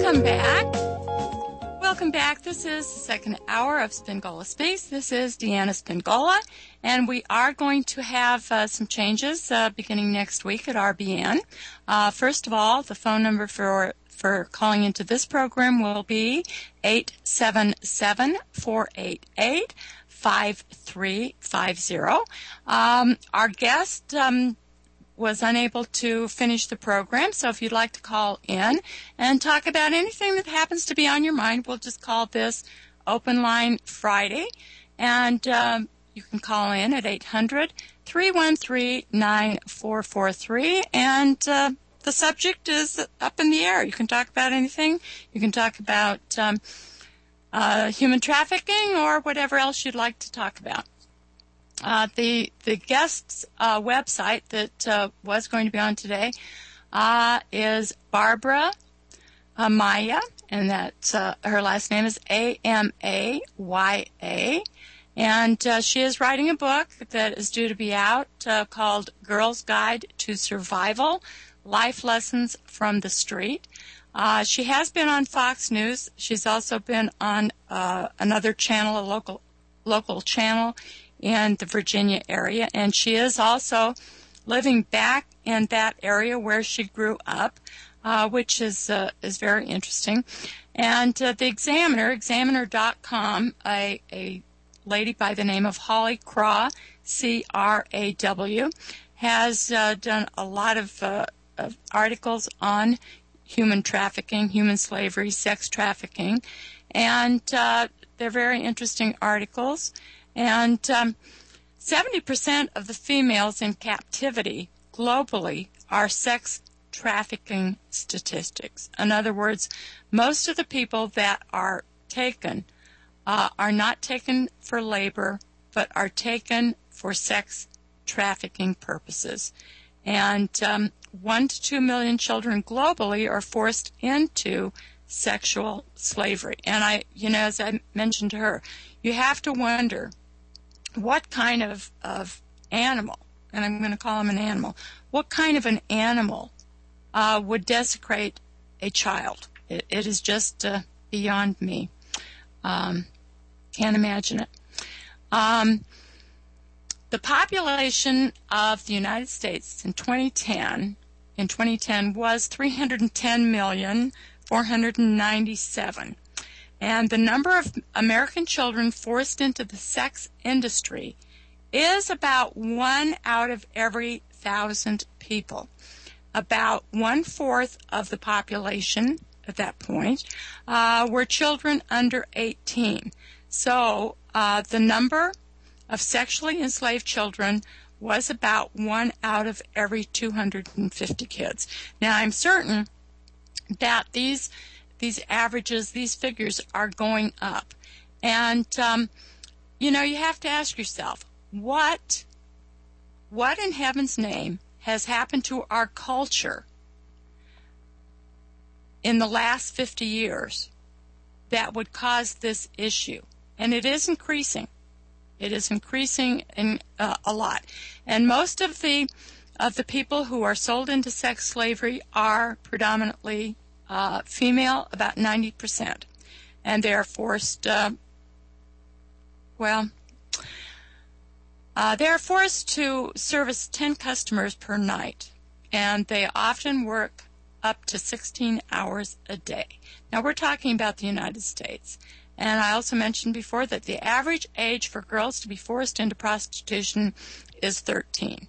Welcome back. Welcome back. This is the second hour of Spingola Space. This is Deanna Spingola, and we are going to have some changes beginning next week at RBN. First of all, the phone number for calling into this program will be 877-488-5350. Our guest was unable to finish the program, so if you'd like to call in and talk about anything that happens to be on your mind, we'll just call this Open Line Friday, and you can call in at 800-313-9443, and the subject is up in the air. You can talk about anything. You can talk about human trafficking or whatever else you'd like to talk about. The guest's website that was going to be on today is Barbara Amaya, and that's her last name is Amaya, and she is writing a book that is due to be out called Girl's Guide to Survival: Life Lessons from the Street. She has been on Fox News. She's also been on another channel, a local channel in the Virginia area, and she is also living back in that area where she grew up, which is very interesting. And the Examiner.com, a lady by the name of Holly Craw, C-R-A-W, has done a lot of articles on human trafficking, human slavery, sex trafficking, and they're very interesting articles. And 70% of the females in captivity globally are sex trafficking statistics. In other words, most of the people that are taken are not taken for labor, but are taken for sex trafficking purposes. And 1 to 2 million children globally are forced into sexual slavery. And as I mentioned to her, you have to wonder what kind of animal, and I'm going to call him an animal, what kind of an animal would desecrate a child? It is just beyond me. Can't imagine it. The population of the United States in 2010 was 310,497,000. And the number of American children forced into the sex industry is about 1 out of every 1,000 people. About 1/4 of the population at that point were children under 18. So the number of sexually enslaved children was about 1 out of every 250 kids. Now, I'm certain that these averages, these figures are going up. And, you have to ask yourself, what in heaven's name has happened to our culture in the last 50 years that would cause this issue? And it is increasing. It is increasing a lot. And most of the people who are sold into sex slavery are predominantly female, about 90%. And they are forced, they are forced to service 10 customers per night. And they often work up to 16 hours a day. Now, we're talking about the United States. And I also mentioned before that the average age for girls to be forced into prostitution is 13.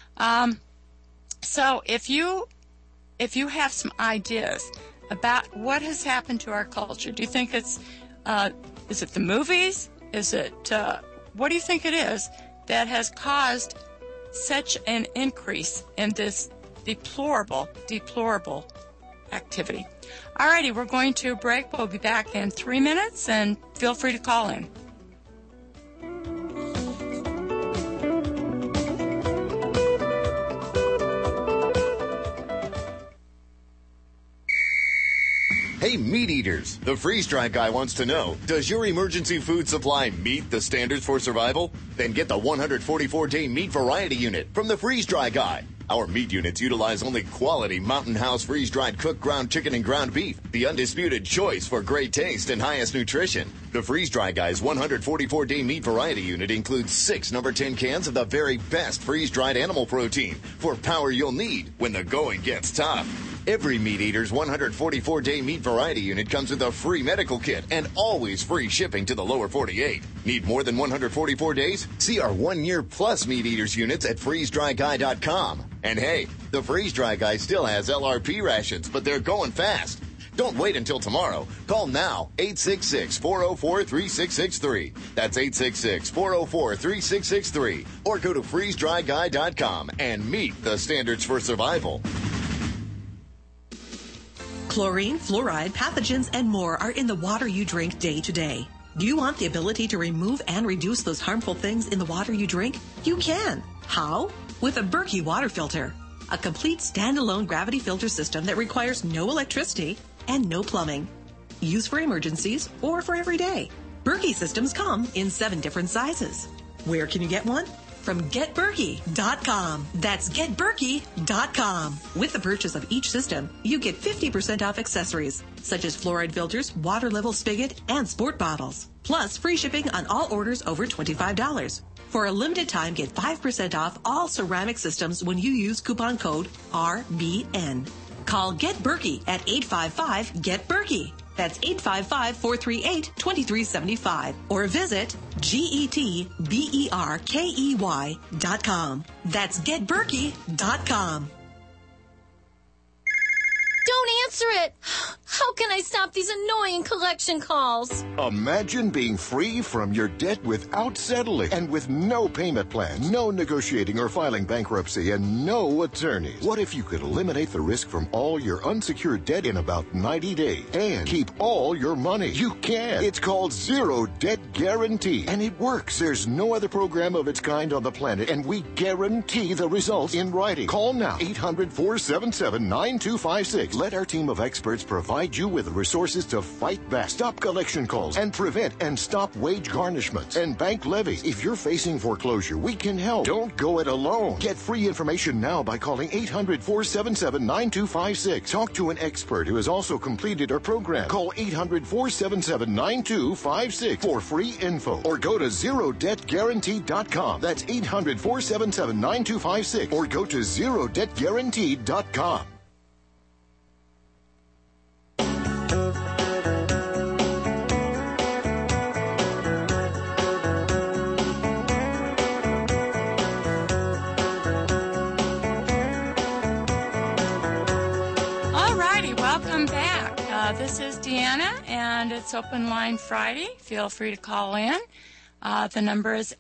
So if you have some ideas about what has happened to our culture, do you think is it the movies? Is it, what do you think it is that has caused such an increase in this deplorable activity? Alrighty, we're going to break. We'll be back in 3 minutes, and feel free to call in. Hey, meat eaters, the Freeze Dry Guy wants to know, does your emergency food supply meet the standards for survival? Then get the 144-day meat variety unit from the Freeze Dry Guy. Our meat units utilize only quality Mountain House freeze-dried cooked ground chicken and ground beef, the undisputed choice for great taste and highest nutrition. The Freeze Dry Guy's 144-day meat variety unit includes 6 number 10 cans of the very best freeze-dried animal protein for power you'll need when the going gets tough. Every Meat Eater's 144-day meat variety unit comes with a free medical kit and always free shipping to the lower 48. Need more than 144 days? See our 1-year plus Meat Eaters units at freezedryguy.com. And hey, the Freeze Dry Guy still has LRP rations, but they're going fast. Don't wait until tomorrow. Call now, 866-404-3663. That's 866-404-3663. Or go to freezedryguy.com and meet the standards for survival. Chlorine, fluoride, pathogens, and more are in the water you drink day to day. Do you want the ability to remove and reduce those harmful things in the water you drink? You can. How? With a Berkey water filter. A complete standalone gravity filter system that requires no electricity and no plumbing. Use for emergencies or for every day. Berkey systems come in 7 different sizes. Where can you get one? From GetBerkey.com. That's GetBerkey.com. With the purchase of each system, you get 50% off accessories, such as fluoride filters, water level spigot, and sport bottles. Plus, free shipping on all orders over $25. For a limited time, get 5% off all ceramic systems when you use coupon code RBN. Call Get Berkey at 855-GET-BERKEY. That's 855-438-2375. Or visit GetBerkey.com. That's GetBerkey.com. Don't answer it. How can I stop these annoying collection calls? Imagine being free from your debt without settling and with no payment plans, no negotiating or filing bankruptcy, and no attorneys. What if you could eliminate the risk from all your unsecured debt in about 90 days and keep all your money? You can. It's called Zero Debt Guarantee, and it works. There's no other program of its kind on the planet, and we guarantee the results in writing. Call now, 800-477-9256. Let our team of experts provide you with the resources to fight back, stop collection calls, and prevent and stop wage garnishments and bank levies. If you're facing foreclosure, we can help. Don't go it alone. Get free information now by calling 800-477-9256. Talk to an expert who has also completed our program. Call 800-477-9256 for free info, or go to ZeroDebtGuarantee.com. That's 800-477-9256, or go to ZeroDebtGuarantee.com. This is Deanna, and it's Open Line Friday. Feel free to call in. The number is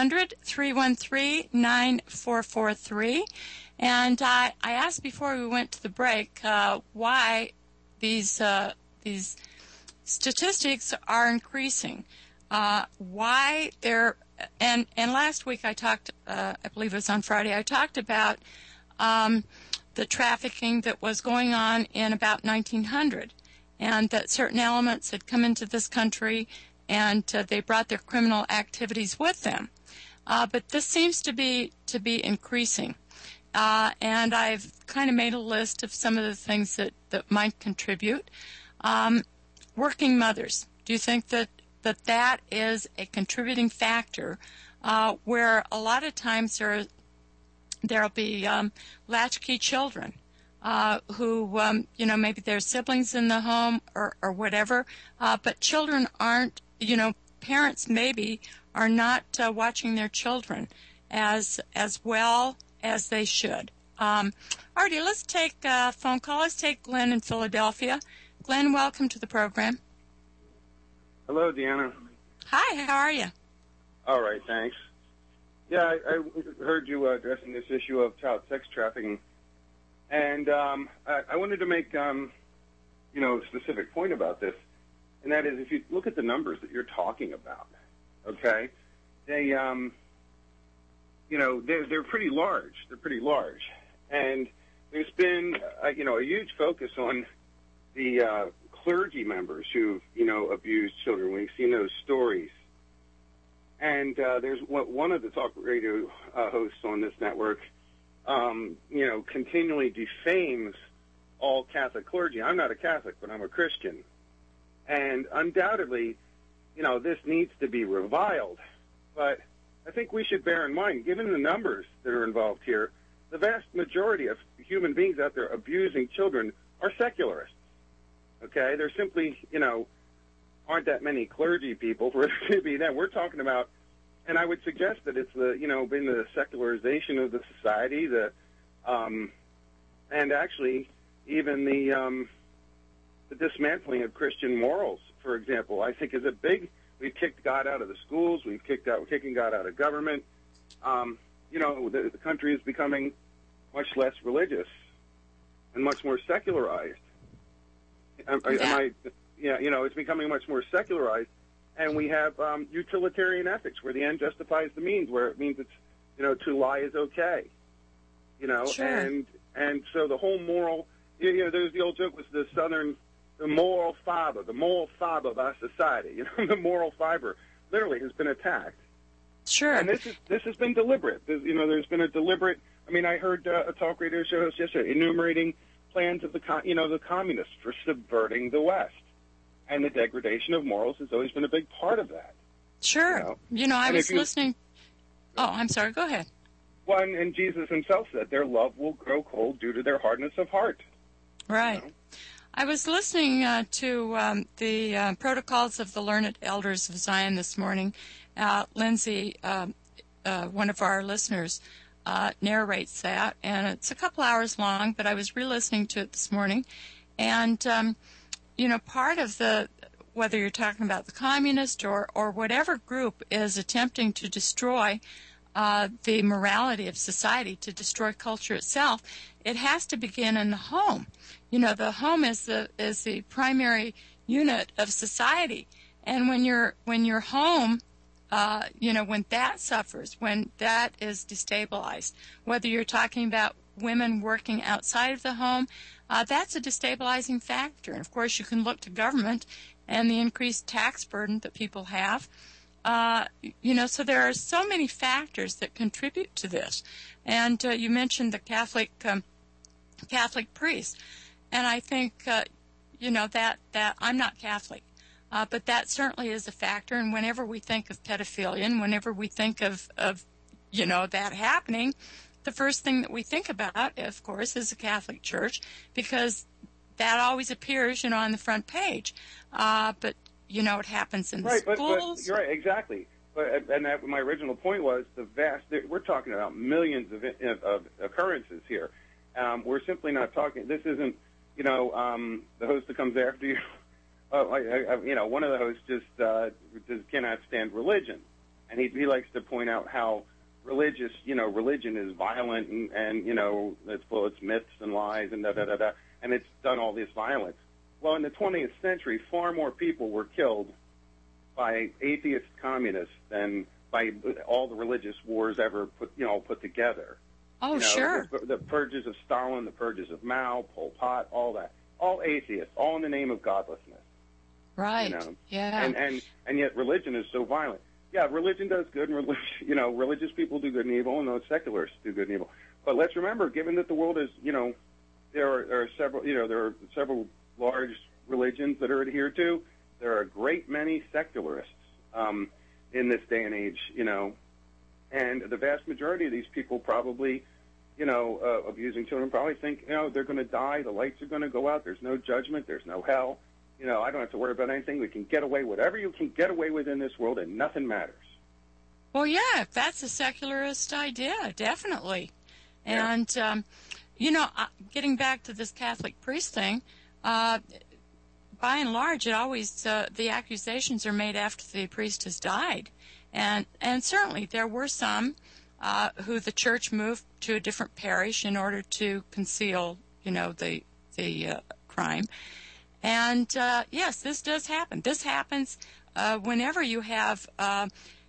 800-313-9443. And I asked before we went to the break why these statistics are increasing. Why they're and last week I talked, I believe it was on Friday, I talked about the trafficking that was going on in about 1900. And that certain elements had come into this country, and they brought their criminal activities with them. But this seems to be increasing. And I've kind of made a list of some of the things that might contribute. Working mothers. Do you think that is a contributing factor where a lot of times there'll be latchkey children? Who, maybe there's siblings in the home or whatever, but children aren't, parents maybe are not watching their children as well as they should. Artie, let's take a phone call. Let's take Glenn in Philadelphia. Glenn, welcome to the program. Hello, Deanna. Hi, how are you? All right, thanks. Yeah, I heard you addressing this issue of child sex trafficking. And I wanted to make, a specific point about this, and that is if you look at the numbers that you're talking about, okay, they, they're pretty large. They're pretty large. And there's been, a huge focus on the clergy members who've, abused children. We've seen those stories. And there's one of the talk radio hosts on this network continually defames all Catholic clergy. I'm not a Catholic, but I'm a Christian. And undoubtedly, this needs to be reviled. But I think we should bear in mind, given the numbers that are involved here, the vast majority of human beings out there abusing children are secularists. Okay? There simply, aren't that many clergy people for it to be that. We're talking about, and I would suggest that it's been the secularization of the society, and actually even the dismantling of Christian morals, for example, I think is a big. We've kicked God out of the schools. We're kicking God out of government. The country is becoming much less religious and much more secularized. It's becoming much more secularized, and we have utilitarian ethics where the end justifies the means, where it means it's to lie is okay. Sure. And so the whole moral. There's the old joke was the moral fiber of our society. The moral fiber literally has been attacked. Sure. And this has been deliberate. There's been a deliberate. I mean, I heard a talk radio show host yesterday enumerating plans of the communists for subverting the West, and the degradation of morals has always been a big part of that. Sure. I was listening. Oh, I'm sorry. Go ahead. Well, and Jesus himself said their love will grow cold due to their hardness of heart. Right. I was listening to the Protocols of the Learned Elders of Zion this morning. Lindsay, one of our listeners, narrates that, and it's a couple hours long, but I was re-listening to it this morning. And, part of whether you're talking about the communist or whatever group is attempting to destroy the morality of society, to destroy culture itself, it has to begin in the home. The home is the primary unit of society, and when your home, when that suffers, when that is destabilized, whether you're talking about women working outside of the home, that's a destabilizing factor. And of course, you can look to government and the increased tax burden that people have. So there are so many factors that contribute to this. And you mentioned the Catholic priest, and I think that I'm not Catholic, but that certainly is a factor. And whenever we think of pedophilia, and whenever we think of that happening, the first thing that we think about, of course, is the Catholic Church, because that always appears, on the front page. But it happens in the schools. But you're right, exactly. But my original point was we're talking about millions of occurrences here. We're simply not talking. This isn't, the host that comes after you. One of the hosts just cannot stand religion, and he likes to point out how religion is violent and it's full of myths and lies and and it's done all this violence. Well, in the 20th century, far more people were killed by atheist communists than by all the religious wars ever put together. Oh, sure. The purges of Stalin, the purges of Mao, Pol Pot, all that. All atheists, all in the name of godlessness. Right. Yeah. And yet religion is so violent. Yeah, religion does good, and religious people do good and evil, and those secularists do good and evil. But let's remember, given that the world is, there are several large religions that are adhered to, there are a great many secularists in this day and age, and the vast majority of these people probably, abusing children, probably think, they're going to die, the lights are going to go out, there's no judgment, there's no hell. I don't have to worry about anything. We can get away whatever you can get away with in this world, and nothing matters. Well, yeah, that's a secularist idea, definitely. Yeah. And, getting back to this Catholic priest thing, by and large, it always the accusations are made after the priest has died, and certainly there were some who the church moved to a different parish in order to conceal, the crime. And yes, this does happen. This happens whenever you have an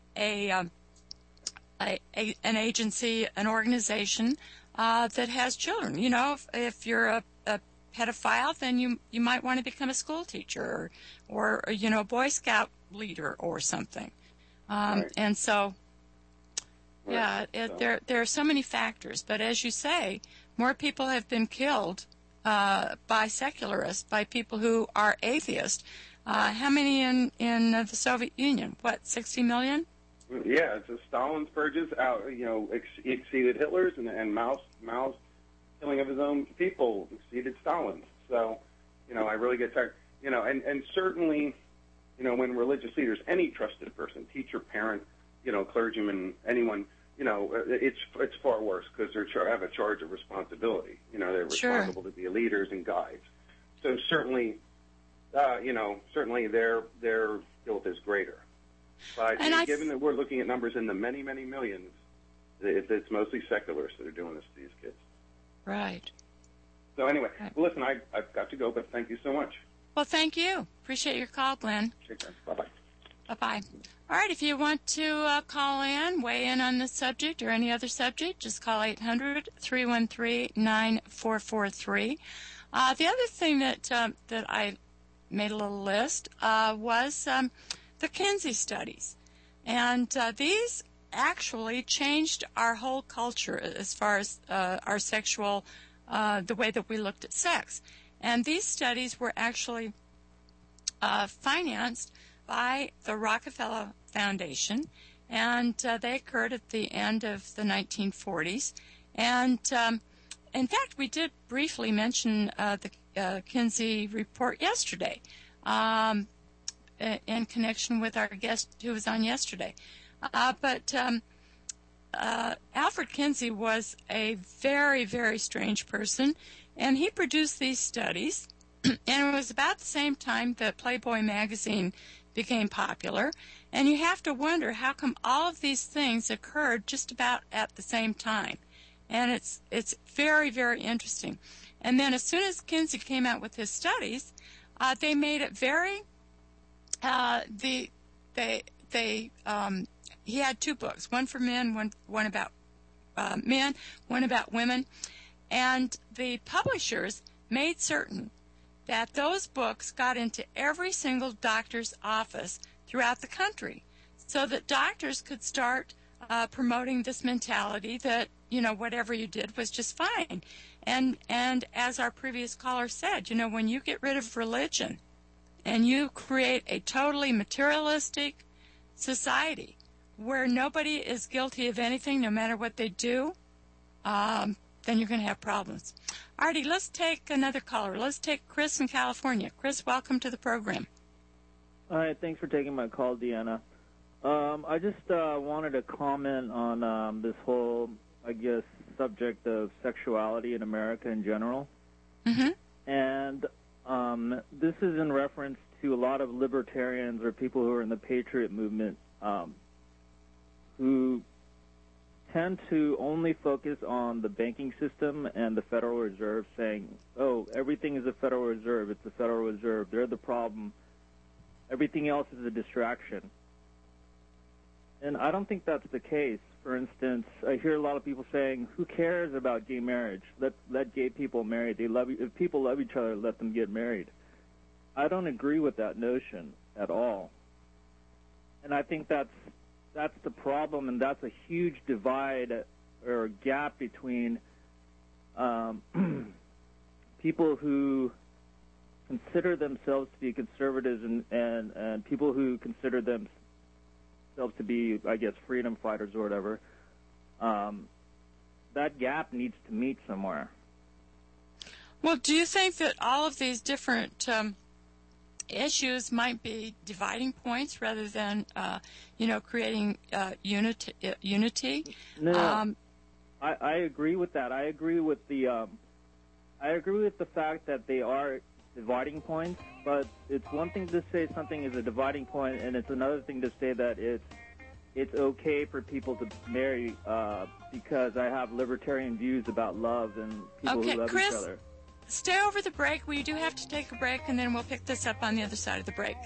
agency, an organization that has children. If you're a pedophile, then you might want to become a school teacher or a Boy Scout leader or something. Right. And so, Yeah, there are so many factors, but as you say, more people have been killed by secularists, by people who are atheists. How many in the Soviet Union? What, 60 million? Yeah, it's Stalin's purges exceeded Hitler's, and Mao's killing of his own people exceeded Stalin's. So, I really get tired. And certainly, when religious leaders, any trusted person, teacher, parent, clergyman, anyone, it's far worse because they have a charge of responsibility. They're responsible to be leaders and guides. So certainly, certainly their guilt is greater. But given that we're looking at numbers in the many, many millions, it's mostly secularists that are doing this to these kids. Right. So anyway, well, listen, I've got to go, but thank you so much. Well, thank you. Appreciate your call, Glenn. Take care. Bye-bye. Bye-bye. All right, if you want to call in, weigh in on this subject or any other subject, just call 800-313-9443. The other thing that I made a little list was the Kinsey studies. And these actually changed our whole culture as far as our sexual, the way that we looked at sex. And these studies were actually financed by the Rockefeller Foundation, and they occurred at the end of the 1940s. And in fact, we did briefly mention the Kinsey report yesterday in connection with our guest who was on yesterday. But Alfred Kinsey was a very, very strange person, and he produced these studies, and it was about the same time that Playboy magazine became popular, and you have to wonder how come all of these things occurred just about at the same time. And it's very, very interesting. And then as soon as Kinsey came out with his studies, they made it very he had two books, one for men, one about men, one about women, and the publishers made certain that those books got into every single doctor's office throughout the country so that doctors could start promoting this mentality that, whatever you did was just fine. And as our previous caller said, when you get rid of religion and you create a totally materialistic society where nobody is guilty of anything no matter what they do, then you're going to have problems. Artie, let's take another caller. Let's take Chris in California. Chris, welcome to the program. Hi, thanks for taking my call, Deanna. I just wanted to comment on this whole, subject of sexuality in America in general. Mm-hmm. And this is in reference to a lot of libertarians or people who are in the Patriot movement who tend to only focus on the banking system and the Federal Reserve, saying, everything is the Federal Reserve, it's the Federal Reserve, they're the problem, everything else is a distraction. And I don't think that's the case. For instance, I hear a lot of people saying, who cares about gay marriage? Let gay people marry. If people love each other, let them get married. I don't agree with that notion at all. And I think that's the problem, and that's a huge divide or gap between people who consider themselves to be conservatives and people who consider themselves to be, freedom fighters or whatever. That gap needs to meet somewhere. Well, do you think that all of these different issues might be dividing points rather than, creating unity? No, I agree with that. I agree with the fact that they are dividing points, but it's one thing to say something is a dividing point, and it's another thing to say that it's okay for people to marry because I have libertarian views about love and people who love Chris, each other. Stay over the break. We do have to take a break, and then we'll pick this up on the other side of the break.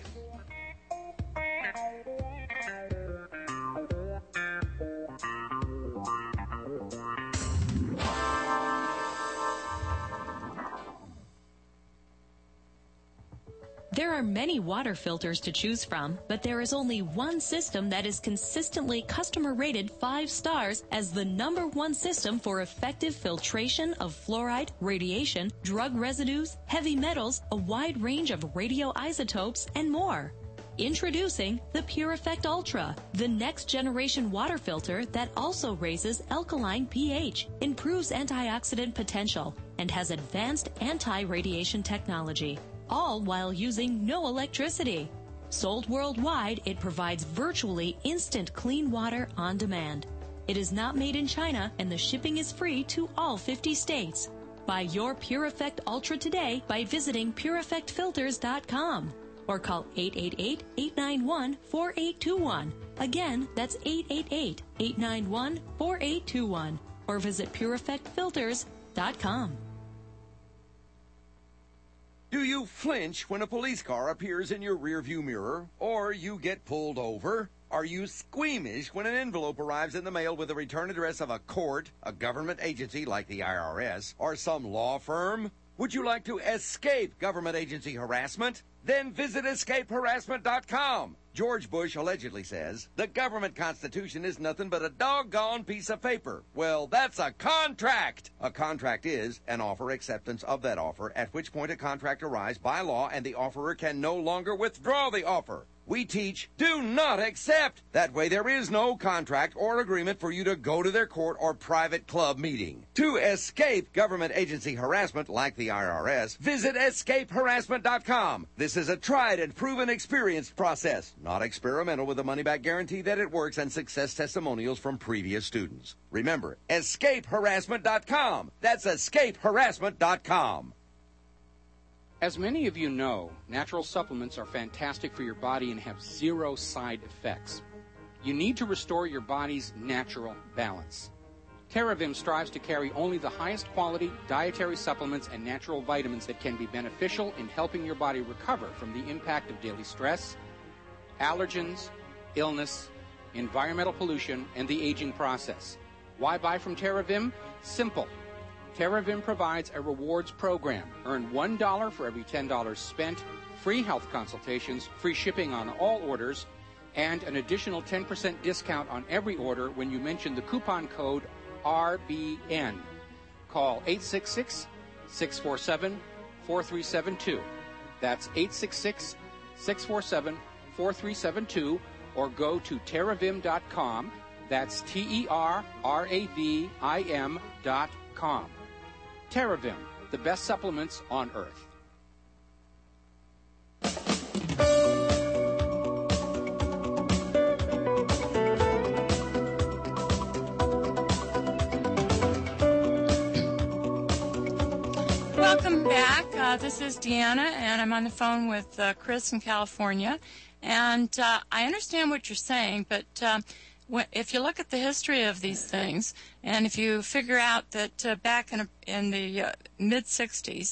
There are many water filters to choose from, but there is only one system that is consistently customer rated 5 stars as the #1 system for effective filtration of fluoride, radiation, drug residues, heavy metals, a wide range of radioisotopes, and more. Introducing the Pure Effect Ultra, the next generation water filter that also raises alkaline pH, improves antioxidant potential, and has advanced anti-radiation technology, all while using no electricity. Sold worldwide, it provides virtually instant clean water on demand. It is not made in China, and the shipping is free to all 50 states. Buy your Pure Effect Ultra today by visiting PureEffectFilters.com. or call 888-891-4821. Again, that's 888-891-4821. Or visit PureEffectFilters.com. Do you flinch when a police car appears in your rearview mirror, or you get pulled over? Are you squeamish when an envelope arrives in the mail with the return address of a court, a government agency like the IRS, or some law firm? Would you like to escape government agency harassment? Then visit escapeharassment.com. George Bush allegedly says, the government constitution is nothing but a doggone piece of paper. Well, that's a contract. A contract is an offer acceptance of that offer, at which point a contract arrives by law and the offerer can no longer withdraw the offer. We teach, do not accept. That way there is no contract or agreement for you to go to their court or private club meeting. To escape government agency harassment like the IRS, visit escapeharassment.com. This is a tried and proven experienced process, not experimental, with a money-back guarantee that it works and success testimonials from previous students. Remember, escapeharassment.com. That's escapeharassment.com. As many of you know, natural supplements are fantastic for your body and have zero side effects. You need to restore your body's natural balance. TerraVim strives to carry only the highest quality dietary supplements and natural vitamins that can be beneficial in helping your body recover from the impact of daily stress, allergens, illness, environmental pollution, and the aging process. Why buy from TerraVim? Simple. TerraVim provides a rewards program. Earn $1 for every $10 spent, free health consultations, free shipping on all orders, and an additional 10% discount on every order when you mention the coupon code RBN. Call 866-647-4372. That's 866-647-4372, or go to terravim.com. That's TerraVim.com. TerraVim, the best supplements on Earth. Welcome back. This is Deanna, and I'm on the phone with Chris in California. And I understand what you're saying, but if you look at the history of these things, and if you figure out that back in the mid-'60s,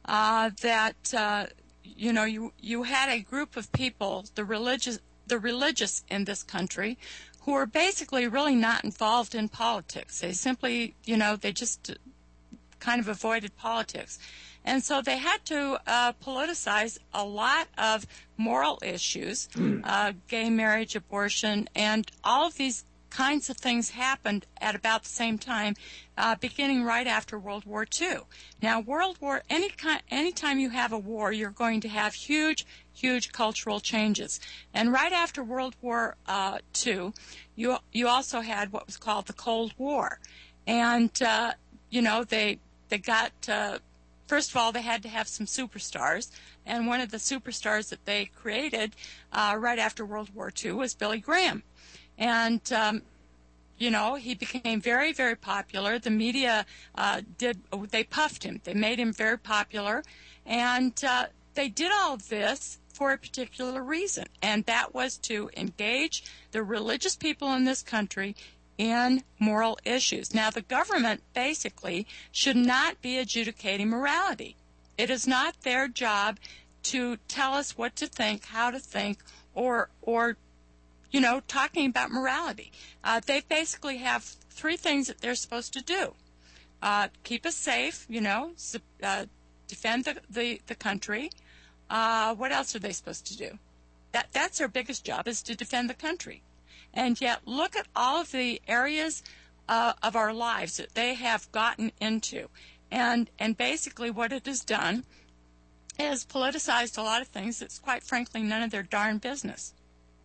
you had a group of people, the religious in this country, who were basically really not involved in politics. They simply, they just kind of avoided politics. And so they had to politicize a lot of moral issues, gay marriage, abortion, and all of these kinds of things happened at about the same time, beginning right after World War II. Now, anytime you have a war, you're going to have huge cultural changes. And right after World War II, you also had what was called the Cold War. And, they got... First of all, they had to have some superstars, and one of the superstars that they created right after World War II was Billy Graham. And, he became very, very popular. The media they puffed him. They made him very popular, and they did all of this for a particular reason, and that was to engage the religious people in this country in moral issues. Now, the government basically should not be adjudicating morality. It is not their job to tell us what to think, how to think, or talking about morality. They basically have three things that they're supposed to do. Keep us safe, defend the country, What else are they supposed to do? That's their biggest job, is to defend the country. And yet, look at all of the areas of our lives that they have gotten into. And basically what it has done is politicized a lot of things that's, quite frankly, none of their darn business.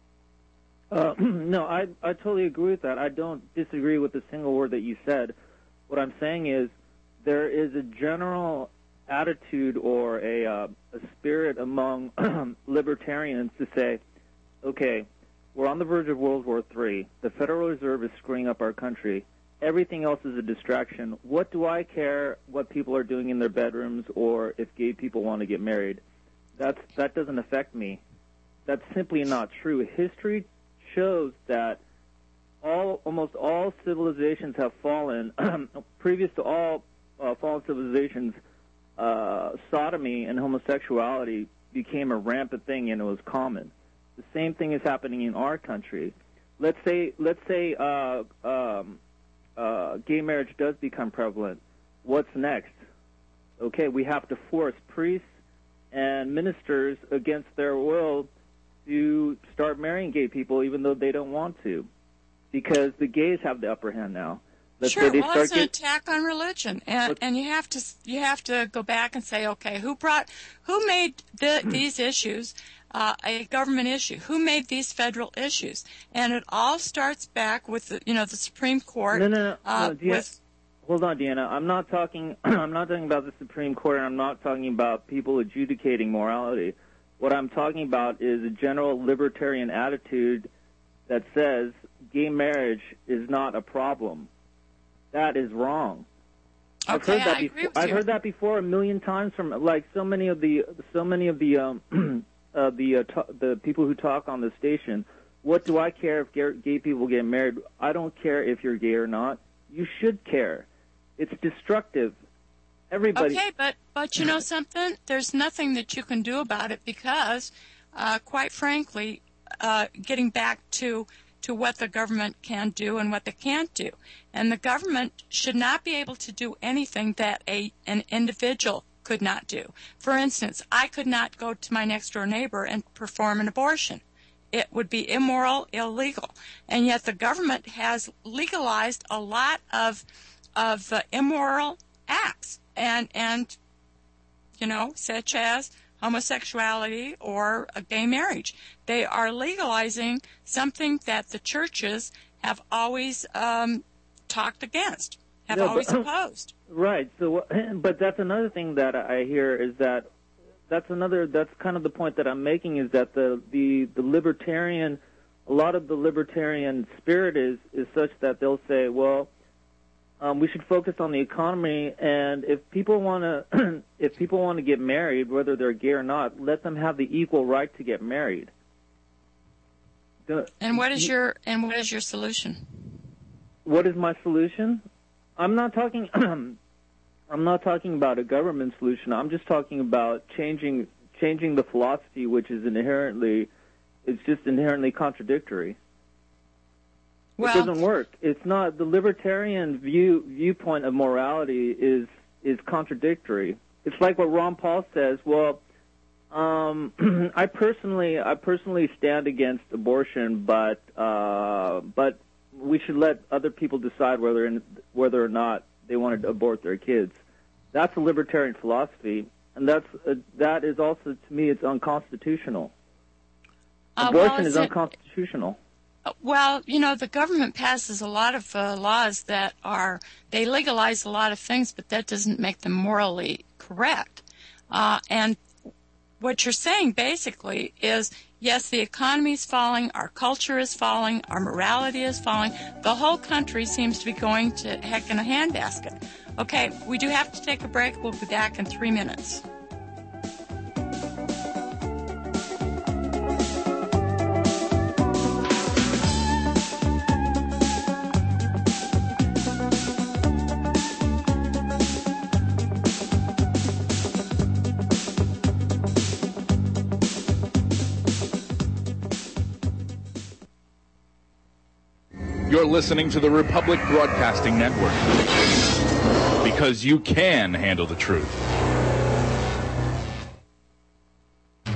No, I totally agree with that. I don't disagree with a single word that you said. What I'm saying is there is a general attitude or a spirit among libertarians to say, okay, we're on the verge of World War III. The Federal Reserve is screwing up our country. Everything else is a distraction. What do I care what people are doing in their bedrooms or if gay people want to get married? That doesn't affect me. That's simply not true. History shows that almost all civilizations have fallen. Previous to all fallen civilizations, sodomy and homosexuality became a rampant thing, and it was common. The same thing is happening in our country. Let's say gay marriage does become prevalent. What's next? Okay, we have to force priests and ministers against their will to start marrying gay people even though they don't want to, because the gays have the upper hand now. Sure, well, it's an attack on religion, and you have to go back and say, okay, who made these issues a government issue? Who made these federal issues? And it all starts back with the Supreme Court. No, hold on, Deanna. I'm not talking about the Supreme Court, and I'm not talking about people adjudicating morality. What I'm talking about is a general libertarian attitude that says gay marriage is not a problem. That is wrong. Okay, I've heard that before a million times from so many of the people who talk on the station. What do I care if gay people get married? I don't care if you're gay or not. You should care. It's destructive. Everybody. Okay, but you know something? There's nothing that you can do about it because, quite frankly, getting back to what the government can do and what they can't do. And the government should not be able to do anything that an individual could not do. For instance, I could not go to my next-door neighbor and perform an abortion. It would be immoral, illegal. And yet the government has legalized a lot of immoral acts, and such as homosexuality or a gay marriage. They are legalizing something that the churches have always talked against, always opposed. Right. So, but that's another thing that I hear is that's kind of the point that I'm making, is that the libertarian, a lot of the libertarian spirit is such that they'll say, well, we should focus on the economy, and if people want to get married, whether they're gay or not, let them have the equal right to get married. And what is your solution? What is my solution? I'm not talking about a government solution. I'm just talking about changing the philosophy, which is inherently contradictory. Well, it doesn't work. It's not. The libertarian viewpoint of morality is contradictory. It's like what Ron Paul says. Well, I personally stand against abortion, but we should let other people decide whether or not they want to abort their kids. That's a libertarian philosophy, and that is also, to me, it's unconstitutional. Abortion is unconstitutional. Well, the government passes a lot of laws that they legalize a lot of things, but that doesn't make them morally correct. And what you're saying basically is, yes, the economy is falling, our culture is falling, our morality is falling. The whole country seems to be going to heck in a handbasket. Okay, we do have to take a break. We'll be back in 3 minutes. You're listening to the Republic Broadcasting Network, because you can handle the truth.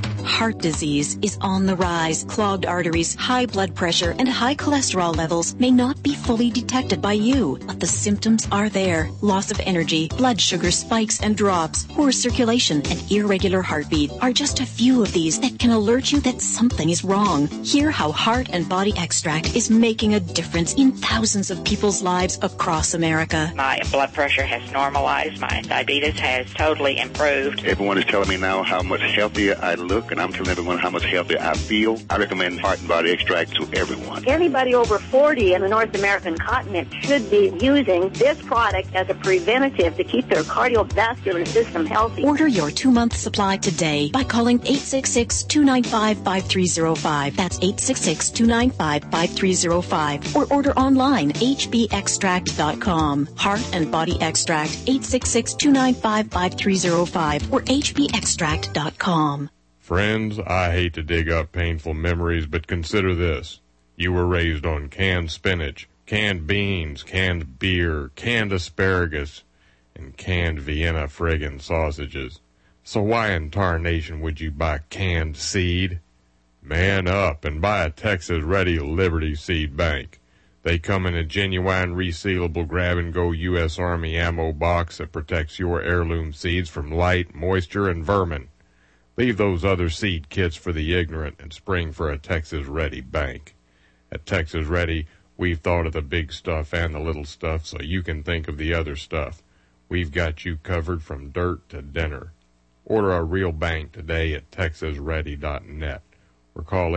heart disease is on the rise. Clogged arteries, high blood pressure, and high cholesterol levels may not be fully detected by you, but the symptoms are there. Loss of energy, blood sugar spikes and drops, poor circulation, and irregular heartbeat are just a few of these that can alert you that something is wrong. Hear how Heart and Body Extract is making a difference in thousands of people's lives across America. My blood pressure has normalized. My diabetes has totally improved. Everyone is telling me now how much healthier I look, and I'm telling everyone how much healthier I feel. I recommend Heart and Body Extract to everyone. Anybody over 40 in the North American continent should be using this product as a preventative to keep their cardiovascular system healthy. Order your 2-month supply today by calling 866-295-5305. That's 866-295-5305. Or order online, hbextract.com. Heart and Body Extract, 866-295-5305 or hbextract.com. Friends, I hate to dig up painful memories, but consider this. You were raised on canned spinach, canned beans, canned beer, canned asparagus, and canned Vienna friggin' sausages. So why in tarnation would you buy canned seed? Man up and buy a Texas-ready Liberty Seed Bank. They come in a genuine resealable grab-and-go U.S. Army ammo box that protects your heirloom seeds from light, moisture, and vermin. Leave those other seed kits for the ignorant and spring for a Texas-ready bank. At Texas Ready, we've thought of the big stuff and the little stuff so you can think of the other stuff. We've got you covered from dirt to dinner. Order a real bank today at texasready.net or call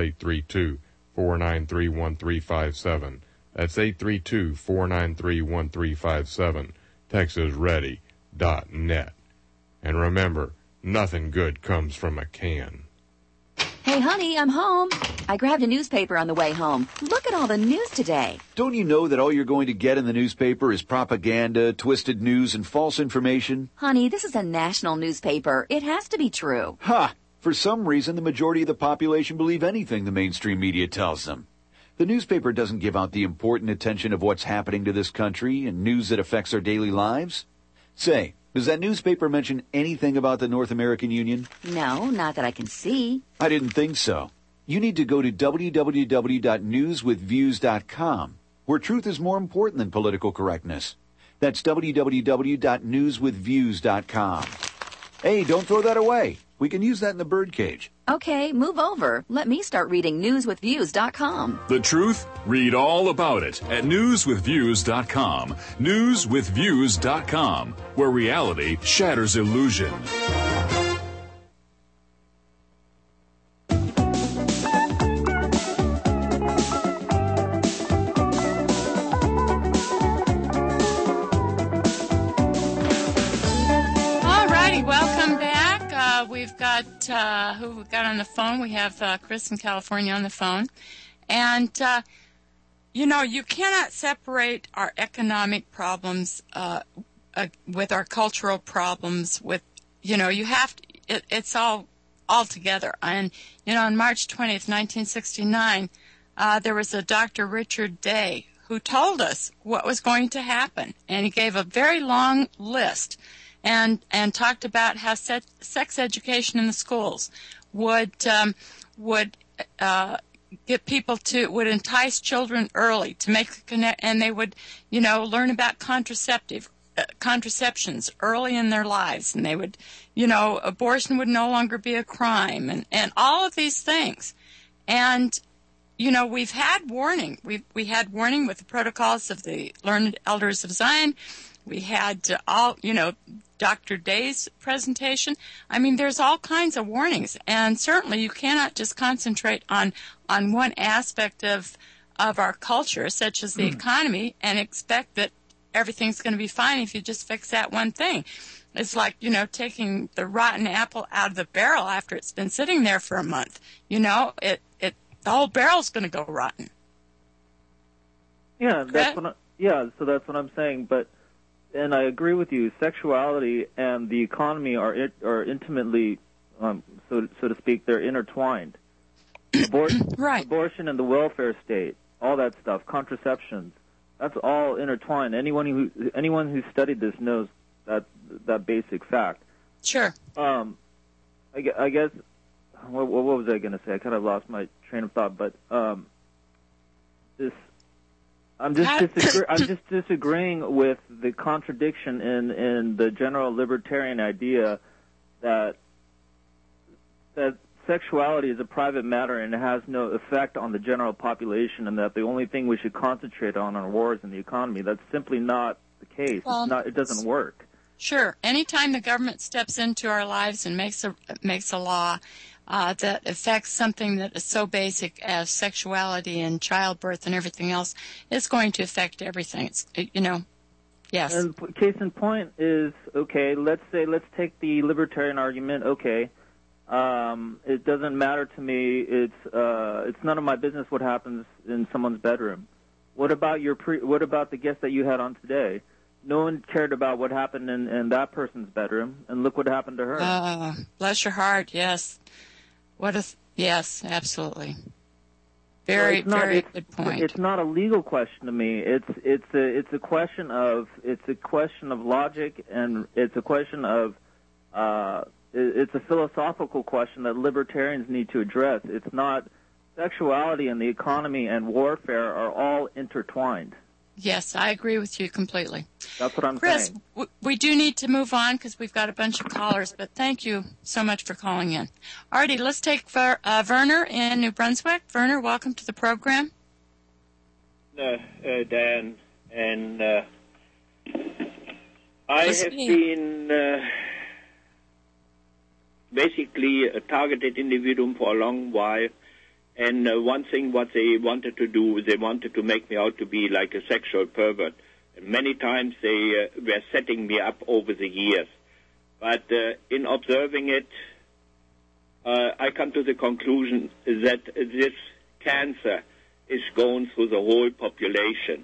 832-493-1357. That's 832-493-1357, texasready.net. And remember, nothing good comes from a can. Hey, honey, I'm home. I grabbed a newspaper on the way home. Look at all the news today. Don't you know that all you're going to get in the newspaper is propaganda, twisted news, and false information? Honey, this is a national newspaper. It has to be true. Ha! For some reason, the majority of the population believe anything the mainstream media tells them. The newspaper doesn't give out the important attention of what's happening to this country and news that affects our daily lives. Say, does that newspaper mention anything about the North American Union? No, not that I can see. I didn't think so. You need to go to www.newswithviews.com, where truth is more important than political correctness. That's www.newswithviews.com. Hey, don't throw that away. We can use that in the birdcage. Okay, move over. Let me start reading newswithviews.com. The truth? Read all about it at newswithviews.com. Newswithviews.com, where reality shatters illusion. We've got, who we got on the phone? We have Chris in California on the phone. And, you cannot separate our economic problems with our cultural problems with, you have to, it's all together. And, on March 20th, 1969, there was a Dr. Richard Day who told us what was going to happen. And he gave a very long list and talked about how sex education in the schools would get people would entice children early to make the connect, and they would, learn about contraceptions early in their lives, and they would, abortion would no longer be a crime, and all of these things. And, we've had warning. We had warning with the protocols of the Learned Elders of Zion. We had Dr. Day's presentation. I mean, there's all kinds of warnings, and certainly you cannot just concentrate on one aspect of our culture, such as the economy, and expect that everything's going to be fine if you just fix that one thing. It's like, taking the rotten apple out of the barrel after it's been sitting there for a month. The whole barrel's going to go rotten. Yeah, so that's what I'm saying, but. And I agree with you. Sexuality and the economy are intimately, so to speak, they're intertwined. Right. Abortion and the welfare state, all that stuff, contraceptions, that's all intertwined. Anyone who studied this knows that basic fact. Sure. I guess what was I going to say? I kind of lost my train of thought, but I'm just disagreeing with the contradiction in the general libertarian idea that sexuality is a private matter and it has no effect on the general population, and that the only thing we should concentrate on are wars and the economy. That's simply not the case. Well, it doesn't work. Sure. Anytime the government steps into our lives and makes a law that affects something that is so basic as sexuality and childbirth and everything else, it's going to affect everything. It's, yes. And case in point is, okay, let's take the libertarian argument. Okay, it doesn't matter to me. It's none of my business what happens in someone's bedroom. What about the guest that you had on today? No one cared about what happened in that person's bedroom, and look what happened to her. Bless your heart, yes. Yes, absolutely. Very good point. It's not a legal question to me. It's a question of logic, and it's a question of it's a philosophical question that libertarians need to address. It's not sexuality and the economy and warfare are all intertwined. Yes, I agree with you completely. That's what I'm saying. Chris, we do need to move on because we've got a bunch of callers, but thank you so much for calling in. Alrighty, let's take Werner in New Brunswick. Werner, welcome to the program. Dan, and I have been basically a targeted individual for a long while. And one thing what they wanted to do, they wanted to make me out to be like a sexual pervert. And many times they were setting me up over the years. But in observing it, I come to the conclusion that this cancer is going through the whole population.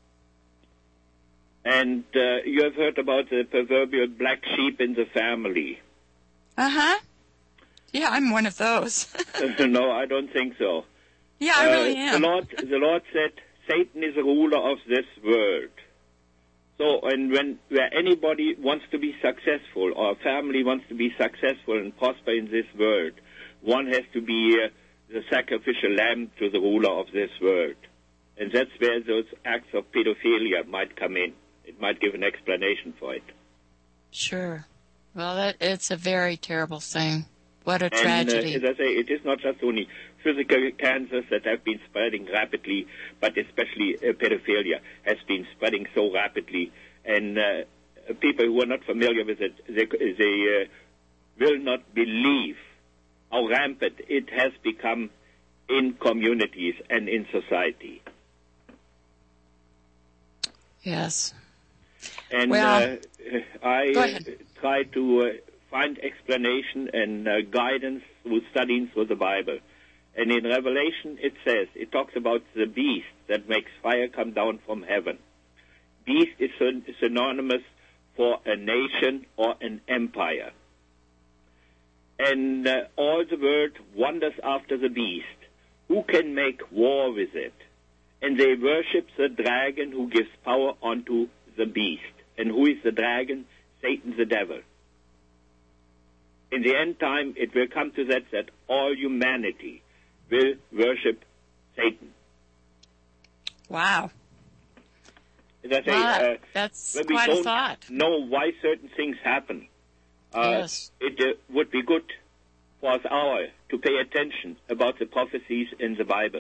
And you have heard about the proverbial black sheep in the family. Uh-huh. Yeah, I'm one of those. No, I don't think so. Yeah, I really am. The Lord said, Satan is the ruler of this world. So, and where anybody wants to be successful, or a family wants to be successful and prosper in this world, one has to be the sacrificial lamb to the ruler of this world. And that's where those acts of pedophilia might come in. It might give an explanation for it. Sure. Well, it's a very terrible thing. What a tragedy. And as I say, it is not just only physical cancers that have been spreading rapidly, but especially pedophilia has been spreading so rapidly. And people who are not familiar with it, they will not believe how rampant it has become in communities and in society. Yes. And well, I try to find explanation and guidance through studying through the Bible. And in Revelation it talks about the beast that makes fire come down from heaven. Beast is synonymous for a nation or an empire. And all the world wanders after the beast. Who can make war with it? And they worship the dragon who gives power unto the beast. And who is the dragon? Satan the devil. In the end time, it will come to that all humanity will worship Satan. Wow. As I say, that's when quite we a thought. don't know why certain things happen, yes. It would be good for us all to pay attention about the prophecies in the Bible.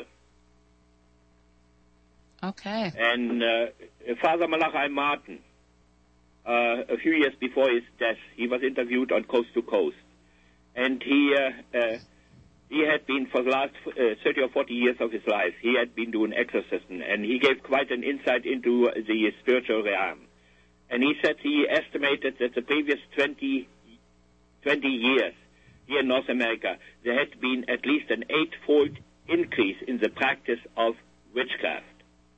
Okay. And Father Malachi Martin, a few years before his death, he was interviewed on Coast to Coast. And he had been, for the last 30 or 40 years of his life, he had been doing exorcism, and he gave quite an insight into the spiritual realm. And he said he estimated that the previous 20 years here in North America, there had been at least an 8-fold increase in the practice of witchcraft.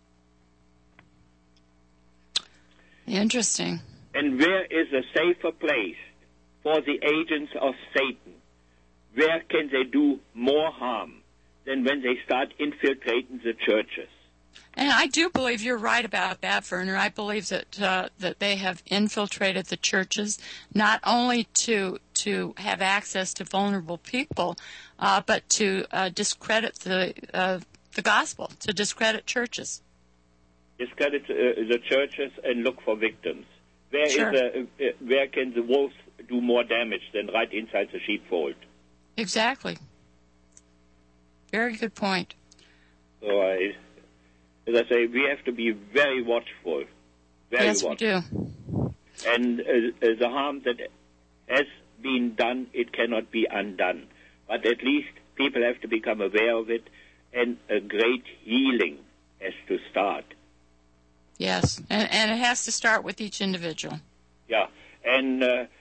Interesting. And where is a safer place for the agents of Satan? Where can they do more harm than when they start infiltrating the churches? And I do believe you're right about that, Werner. I believe that that they have infiltrated the churches not only to have access to vulnerable people, but to discredit the gospel, to discredit churches. Discredit the churches and look for victims. Where can the wolves do more damage than right inside the sheepfold? Exactly. Very good point. So as I say, we have to be very watchful. Yes, watchful. We do. And the harm that has been done, it cannot be undone. But at least people have to become aware of it, and a great healing has to start. Yes, and it has to start with each individual. Yeah, and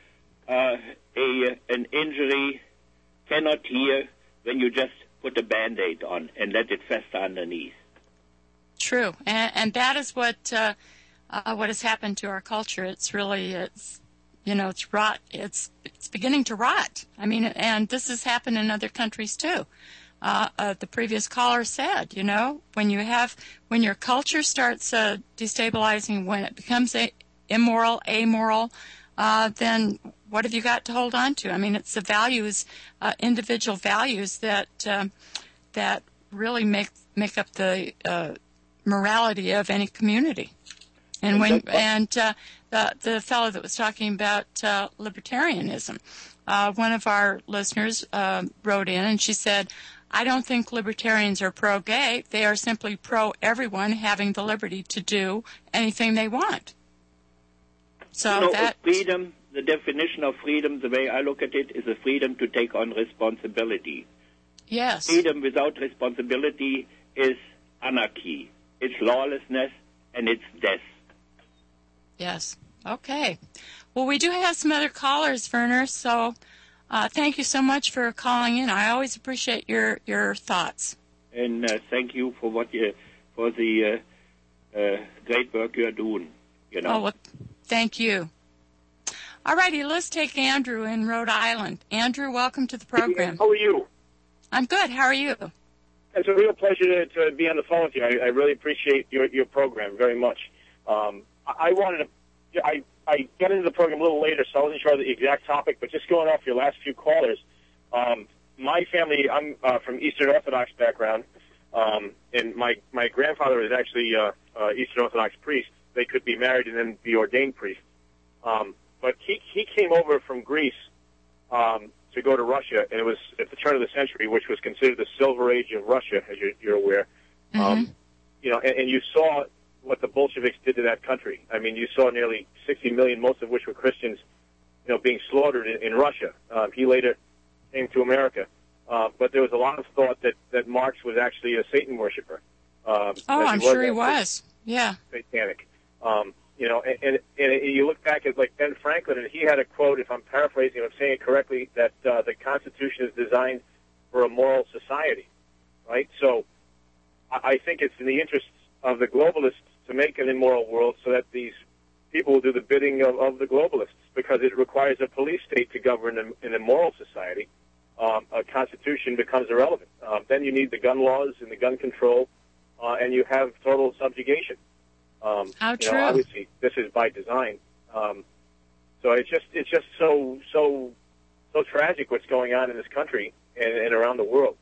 an injury cannot heal when you just put a Band-Aid on and let it fester underneath. True, and that is what has happened to our culture. It's really, it's rot. It's beginning to rot. I mean, and this has happened in other countries too. The previous caller said, when your culture starts destabilizing, when it becomes immoral, amoral, then what have you got to hold on to? I mean, it's the values, individual values that really make up the morality of any community. And the fellow that was talking about libertarianism, one of our listeners wrote in and she said, I don't think libertarians are pro-gay. They are simply pro-everyone having the liberty to do anything they want. So freedom, the definition of freedom, the way I look at it, is a freedom to take on responsibility. Yes. Freedom without responsibility is anarchy. It's lawlessness, and it's death. Yes. Okay. Well, we do have some other callers, Werner, so thank you so much for calling in. I always appreciate your thoughts. And thank you for the great work you're doing. Oh, well, thank you. All righty, let's take Andrew in Rhode Island. Andrew, welcome to the program. How are you? I'm good. How are you? It's a real pleasure to be on the phone with you. I really appreciate your program very much. I got into the program a little later, so I wasn't sure of the exact topic, but just going off your last few callers, my family, I'm from Eastern Orthodox background, and my grandfather is actually Eastern Orthodox priest. They could be married and then be ordained priest. But he came over from Greece to go to Russia, and it was at the turn of the century, which was considered the Silver Age of Russia, as you're aware. And you saw what the Bolsheviks did to that country. I mean, you saw nearly 60 million, most of which were Christians, being slaughtered in Russia. He later came to America. But there was a lot of thought that Marx was actually a Satan worshiper. I'm sure he was. Yeah. Satanic. And you look back at like Ben Franklin, and he had a quote, if I'm paraphrasing, if I'm saying it correctly, that the Constitution is designed for a moral society, right? So I think it's in the interest of the globalists to make an immoral world so that these people will do the bidding of the globalists, because it requires a police state to govern an immoral society. A constitution becomes irrelevant. Then you need the gun laws and the gun control, and you have total subjugation. How true. Obviously, this is by design. So it's just so tragic what's going on in this country and around the world.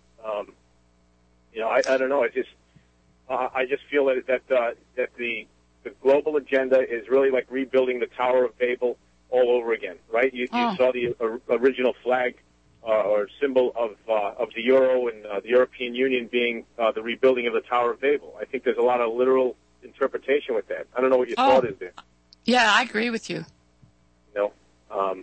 I don't know. I just feel that the global agenda is really like rebuilding the Tower of Babel all over again, right? You saw the original flag or symbol of the euro and the European Union being the rebuilding of the Tower of Babel. I think there's a lot of literal interpretation with that. I don't know what your thought is there. Yeah, I agree with you. How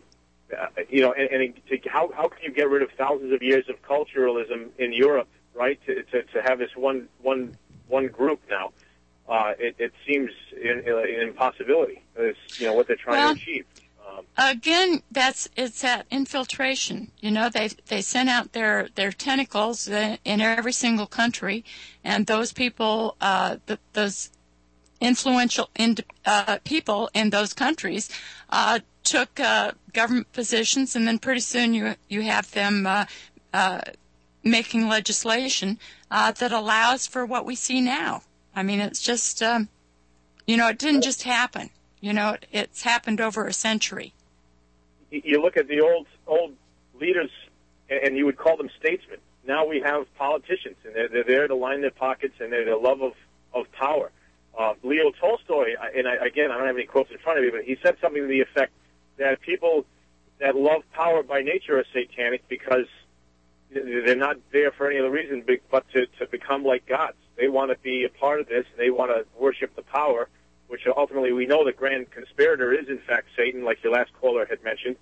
can you get rid of thousands of years of culturalism in Europe, right? To have this one group now, it seems an impossibility. It's what they're trying to achieve. Again, it's that infiltration. They send out their tentacles in every single country, and those people, those influential people in those countries, took government positions, and then pretty soon you have them making legislation that allows for what we see now. I mean, it's just, it didn't just happen. It's happened over a century. You look at the old leaders, and you would call them statesmen. Now we have politicians, and they're there to line their pockets, and they're the love of power. Leo Tolstoy, and again, I don't have any quotes in front of me, but he said something to the effect that people that love power by nature are satanic because they're not there for any other reason but to become like gods. They want to be a part of this. They want to worship the power, which ultimately we know the grand conspirator is, in fact, Satan, like your last caller had mentioned.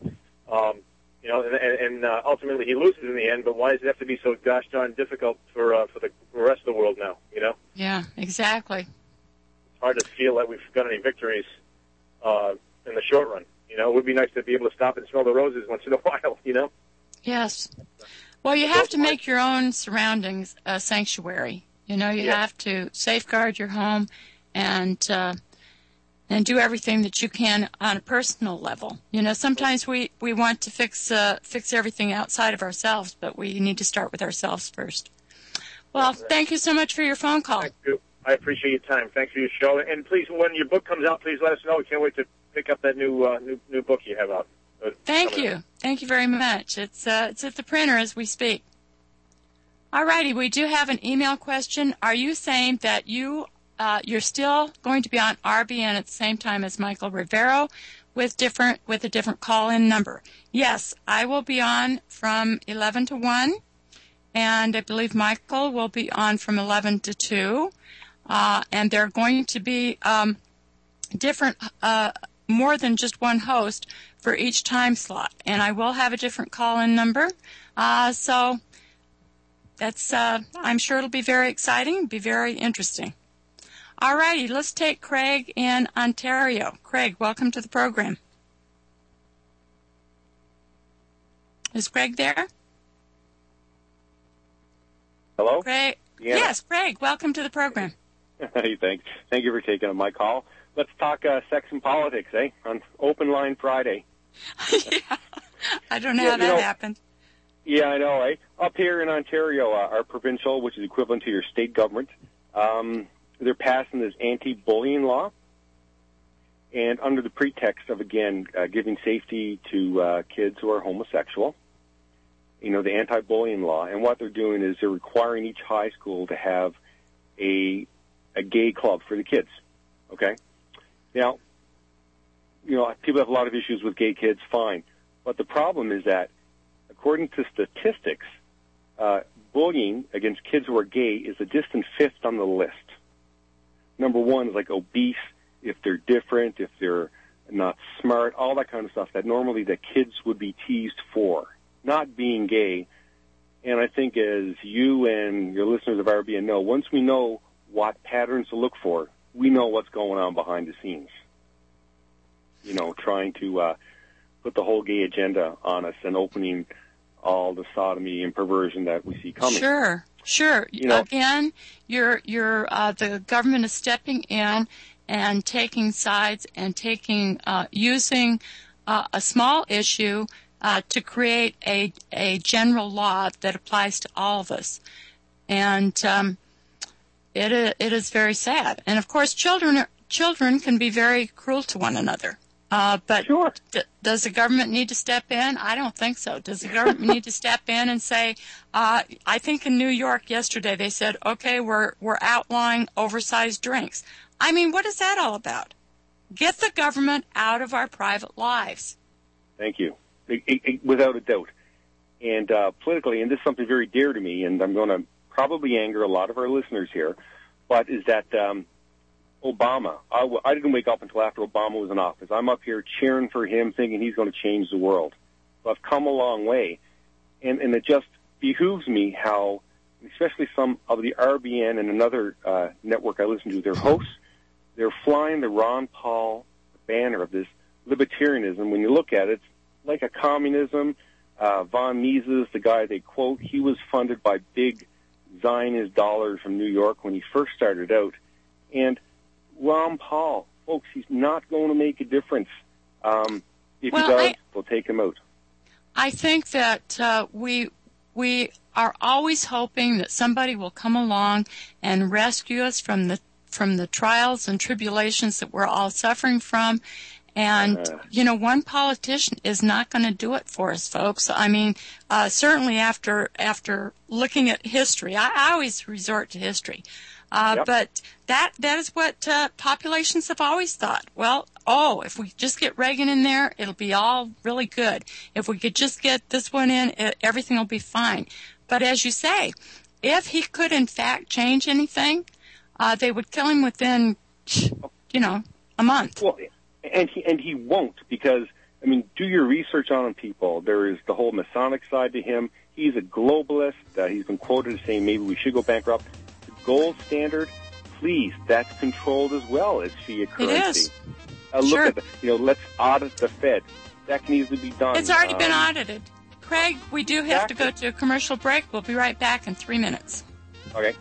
And ultimately he loses in the end, but why does it have to be so gosh darn difficult for the rest of the world now, Yeah, exactly. It's hard to feel that we've got any victories in the short run. It would be nice to be able to stop and smell the roses once in a while, Yes. Well, you have to make your own surroundings a sanctuary. You have to safeguard your home and do everything that you can on a personal level. Sometimes we want to fix everything outside of ourselves, but we need to start with ourselves first. Well, thank you so much for your phone call. Thank you. I appreciate your time. Thanks for your show. And please, when your book comes out, please let us know. We can't wait to pick up that new book you have out. Thank you. Thank you very much. It's at the printer as we speak. All righty, we do have an email question. Are you saying that you're still going to be on RBN at the same time as Michael Rivero with a different call-in number? Yes, I will be on from 11 to 1, and I believe Michael will be on from 11 to 2, and they're going to be different, more than just one host for each time slot, and I will have a different call-in number, so that's I'm sure it'll be very exciting, be very interesting. All righty, let's take Craig in Ontario. Craig, welcome to the program. Is Craig there? Hello? Craig? Yeah. Yes, Craig, welcome to the program. Hey, thanks. Thank you for taking my call. Let's talk sex and politics, on Open Line Friday. Yeah, I don't know how that happened. Yeah, I know, Up here in Ontario, our provincial, which is equivalent to your state government, they're passing this anti-bullying law, and under the pretext of, again, giving safety to kids who are homosexual, the anti-bullying law. And what they're doing is they're requiring each high school to have a gay club for the kids, okay? Now, people have a lot of issues with gay kids, fine. But the problem is that, according to statistics, bullying against kids who are gay is a distant fifth on the list. Number one is like obese, if they're different, if they're not smart, all that kind of stuff that normally the kids would be teased for, not being gay. And I think as you and your listeners of RBN know, once we know what patterns to look for, we know what's going on behind the scenes. Trying to put the whole gay agenda on us and opening all the sodomy and perversion that we see coming. Sure. Again, the government is stepping in and taking sides and using a small issue to create a general law that applies to all of us, and it is very sad. And of course, children can be very cruel to one another. But sure. Does the government need to step in? I don't think so. Does the government need to step in and say, I think in New York yesterday they said, okay, we're outlawing oversized drinks. I mean, what is that all about? Get the government out of our private lives. Thank you. Without a doubt. And politically, and this is something very dear to me, and I'm going to probably anger a lot of our listeners here, but is that Obama, I didn't wake up until after Obama was in office. I'm up here cheering for him, thinking he's going to change the world. So I've come a long way. And it just behooves me how, especially some of the RBN and another network I listen to, their hosts, they're flying the Ron Paul banner of this libertarianism. When you look at it, it's like a communism. Von Mises, the guy they quote, he was funded by big Zionist dollars from New York when he first started out. And Ron Paul, folks, he's not going to make a difference. If he does, we'll take him out. I think that we are always hoping that somebody will come along and rescue us from from the trials and tribulations that we're all suffering from. And, one politician is not going to do it for us, folks. I mean, certainly after looking at history, I always resort to history. But that is what populations have always thought. Well, if we just get Reagan in there, it'll be all really good. If we could just get this one in, everything will be fine. But as you say, if he could in fact change anything, they would kill him within, a month. Well, and he won't, because, I mean, do your research on him, people. There is the whole Masonic side to him. He's a globalist. He's been quoted as saying maybe we should go bankrupt. The gold standard, please, that's controlled as well as fiat currency. It is. Look at let's audit the Fed. That can easily be done. It's already been audited. Craig, we do have to go to a commercial break. We'll be right back in 3 minutes. Okay.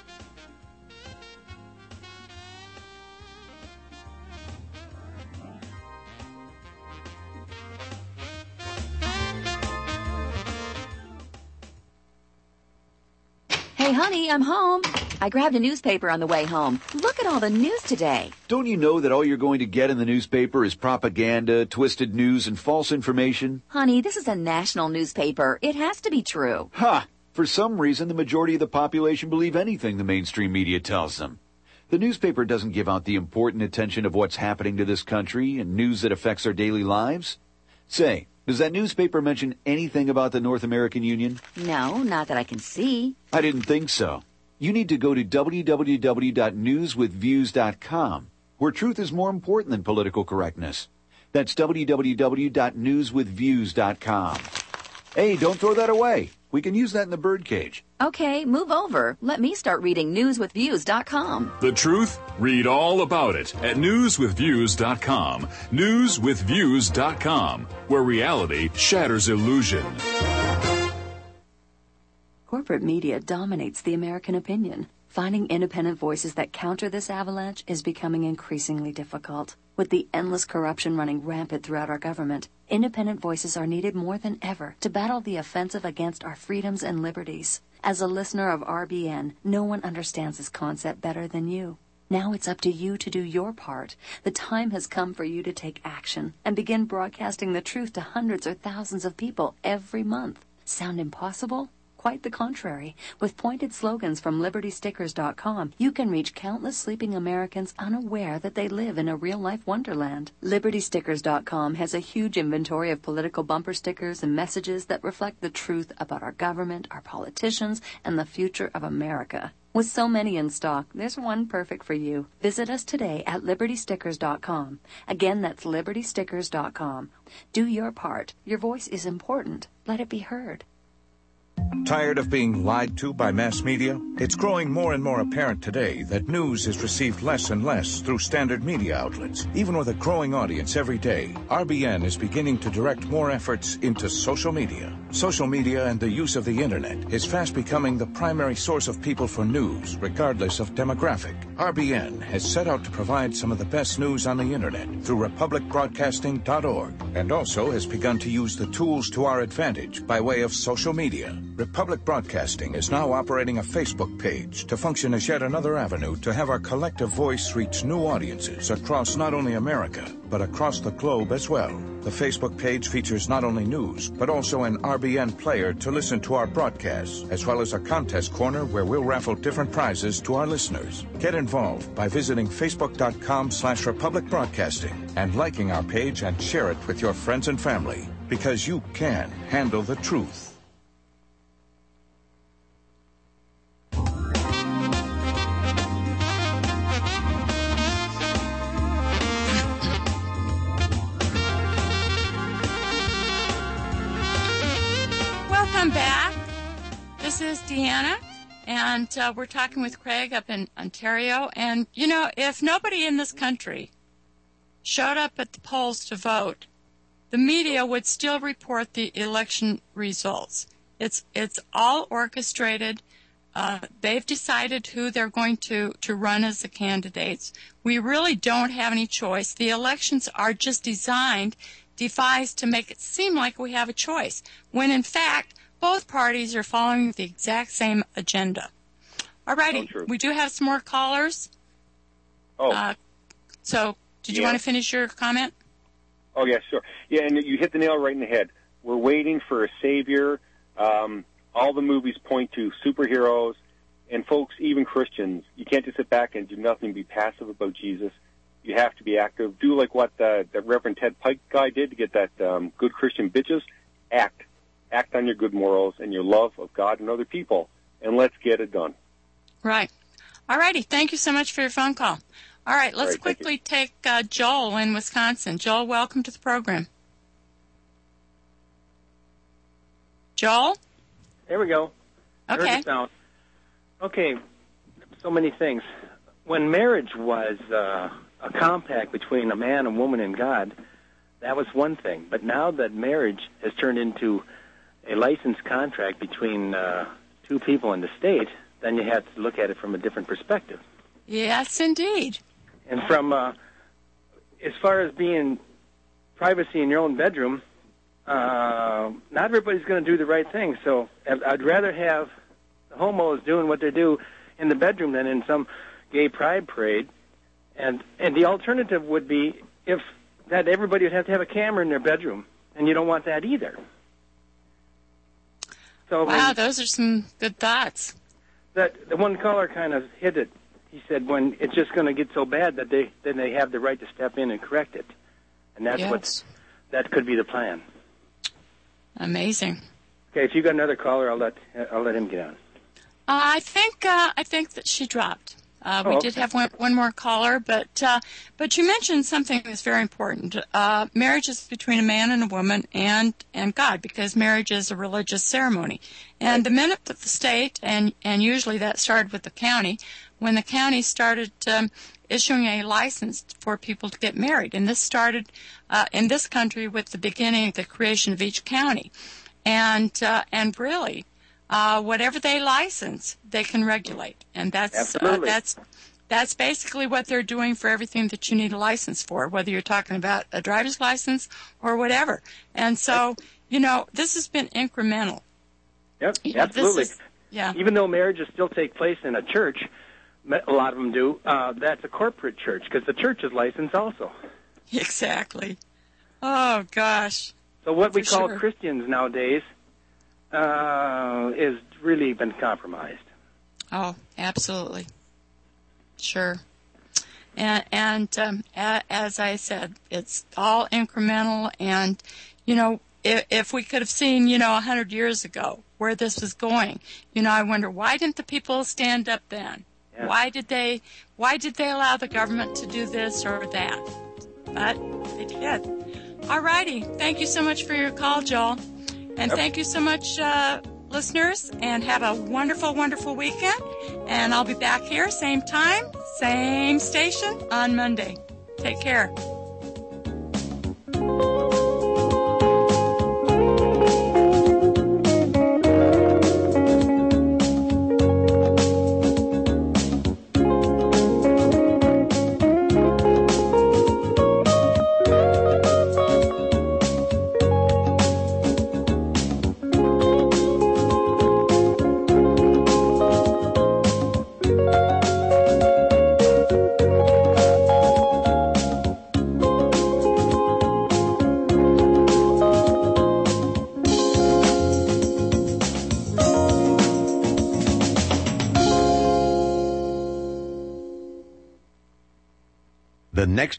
Hey, honey, I'm home. I grabbed a newspaper on the way home. Look at all the news today. Don't you know that all you're going to get in the newspaper is propaganda, twisted news, and false information? Honey, this is a national newspaper. It has to be true. Ha! For some reason, the majority of the population believe anything the mainstream media tells them. The newspaper doesn't give out the important attention of what's happening to this country and news that affects our daily lives. Say, does that newspaper mention anything about the North American Union? No, not that I can see. I didn't think so. You need to go to www.newswithviews.com, where truth is more important than political correctness. That's www.newswithviews.com. Hey, don't throw that away. We can use that in the birdcage. Okay, move over. Let me start reading newswithviews.com. The truth? Read all about it at newswithviews.com. Newswithviews.com, where reality shatters illusion. Corporate media dominates the American opinion. Finding independent voices that counter this avalanche is becoming increasingly difficult. With the endless corruption running rampant throughout our government, independent voices are needed more than ever to battle the offensive against our freedoms and liberties. As a listener of RBN, no one understands this concept better than you. Now it's up to you to do your part. The time has come for you to take action and begin broadcasting the truth to hundreds or thousands of people every month. Sound impossible? Quite the contrary. With pointed slogans from LibertyStickers.com, you can reach countless sleeping Americans unaware that they live in a real-life wonderland. LibertyStickers.com has a huge inventory of political bumper stickers and messages that reflect the truth about our government, our politicians, and the future of America. With so many in stock, there's one perfect for you. Visit us today at LibertyStickers.com. Again, that's LibertyStickers.com. Do your part. Your voice is important. Let it be heard. Tired of being lied to by mass media? It's growing more and more apparent today that news is received less and less through standard media outlets. Even with a growing audience every day, RBN is beginning to direct more efforts into social media. Social media and the use of the internet is fast becoming the primary source of people for news, regardless of demographic. RBN has set out to provide some of the best news on the internet through republicbroadcasting.org, and also has begun to use the tools to our advantage by way of social media. Republic Broadcasting is now operating a Facebook page to function as yet another avenue to have our collective voice reach new audiences across not only America, but across the globe as well. The Facebook page features not only news, but also an RBN player to listen to our broadcasts, as well as a contest corner where we'll raffle different prizes to our listeners. Get involved by visiting facebook.com/Republic Broadcasting and liking our page and share it with your friends and family, because you can handle the truth. Welcome back. This is Deanna, and we're talking with Craig up in Ontario. And, you know, if nobody in this country showed up at the polls to vote, the media would still report the election results. It's all orchestrated. They've decided who they're going to run as the candidates. We really don't have any choice. The elections are just devised to make it seem like we have a choice, when in fact both parties are following the exact same agenda. All righty, we do have some more callers. So, did you want to finish your comment? Oh, yeah, sure. Yeah, and you hit the nail right in the head. We're waiting for a savior. All the movies point to superheroes. And folks, even Christians, you can't just sit back and do nothing, be passive about Jesus. You have to be active. Do like what that Reverend Ted Pike guy did to get that good Christian bitches. Act. Act on your good morals and your love of God and other people. And let's get it done. Right. All righty. Thank you so much for your phone call. All right, let's quickly take Joel in Wisconsin. Joel, welcome to the program. Joel? There we go. Okay. Heard the sound. Okay, so many things. When marriage was a compact between a man, a woman, and God, that was one thing. But now that marriage has turned into a licensed contract between two people in the state, then you have to look at it from a different perspective. Yes, indeed. And from, as far as being privacy in your own bedroom, not everybody's going to do the right thing. So I'd rather have the homos doing what they do in the bedroom than in some gay pride parade. And the alternative would be if that everybody would have to have a camera in their bedroom, and you don't want that either. So wow, those are some good thoughts. That the one caller kind of hit it. He said when it's just going to get so bad that then they have the right to step in and correct it, and that's that could be the plan. Amazing. Okay, if you got another caller, I'll let him get on. I think that she dropped. We did have one more caller, but you mentioned something that's very important. Marriage is between a man and a woman and God, because marriage is a religious ceremony. And the minute that the state, and usually that started with the county, when the county started issuing a license for people to get married, and this started in this country with the beginning of the creation of each county, and really. Whatever they license, they can regulate, and that's basically what they're doing for everything that you need a license for, whether you're talking about a driver's license or whatever. And so, this has been incremental. Yep, absolutely. Yeah. Even though marriages still take place in a church, a lot of them do. That's a corporate church because the church is licensed also. Exactly. Oh gosh. So what we call Christians nowadays. Is really been compromised. Oh, absolutely. Sure. And as I said, it's all incremental. And, if we could have seen, 100 years ago where this was going, I wonder, why didn't the people stand up then? Yeah. Why did they allow the government to do this or that? But they did. All righty. Thank you so much for your call, Joel. And thank you so much, listeners, and have a wonderful, wonderful weekend. And I'll be back here, same time, same station on Monday. Take care. The next